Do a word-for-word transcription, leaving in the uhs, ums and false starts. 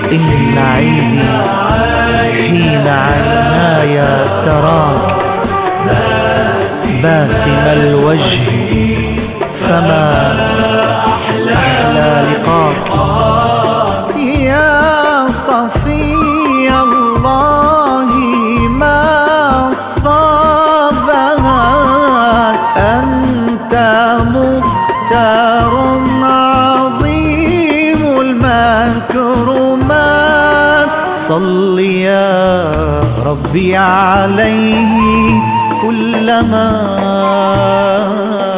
إن عيدي حين عيناي تراك باسم الوجه فما أحلى لقاك. يا صفي الله ما صابها أنت مختار عظيم المكرمات. صل يا ربي عليه كلما